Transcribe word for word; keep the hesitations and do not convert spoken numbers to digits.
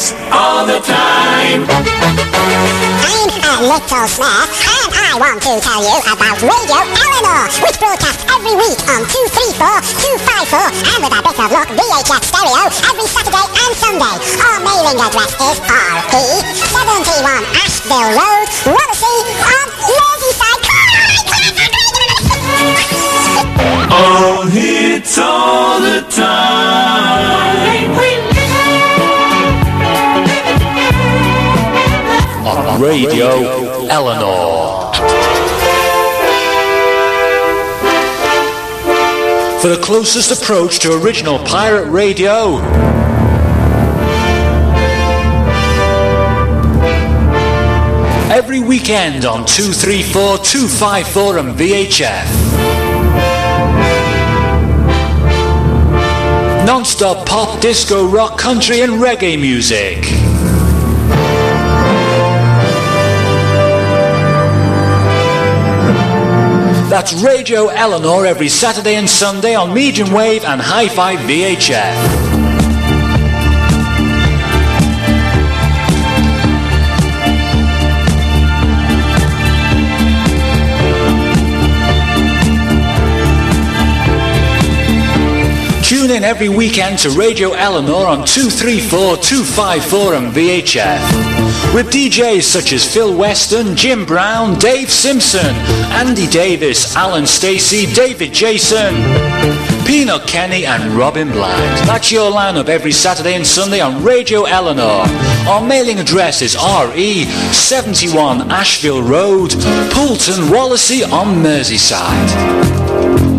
hits all the time. I'm a little snare, and I want to tell you about Radio Eleanor, which broadcasts every week on two three four, two five four, and with a bit of luck, V H F stereo every Saturday and Sunday. Our mailing address is R E seventy-one Ashville Road, Wallasey, on Merseyside. All hits all the time. On Radio Eleanor. For the closest approach to original pirate radio, every weekend on two three four, two five four and V H F. Non-stop pop, disco, rock, country and reggae music. That's Radio Eleanor every Saturday and Sunday on medium wave and hi-fi V H F. Tune in every weekend to Radio Eleanor on two three four, two five four and V H F. With D Js such as Phil Weston, Jim Brown, Dave Simpson, Andy Davis, Alan Stacey, David Jason, Peanut Kenny and Robin Bland. That's your lineup every Saturday and Sunday on Radio Eleanor. Our mailing address is R E seventy-one Ashville Road, Poulton, Wallasey on Merseyside.